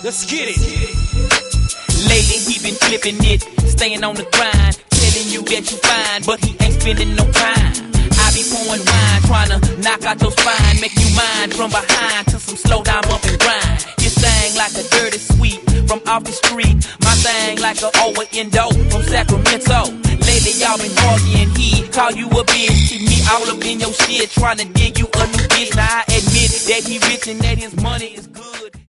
Let's get it. Lately he been flipping it, staying on the grind, telling you that you fine, but he ain't spending no time. I be pouring wine, trying to knock out your spine, make you mine from behind to some slow down bump and grind. His thing like a dirty sweet from off the street, my thing like a over-endo from Sacramento. Lately y'all been arguing, he call you a bitch, keep me all up in your shit, trying to dig you a new bitch. Now I admit that he rich and that his money is good.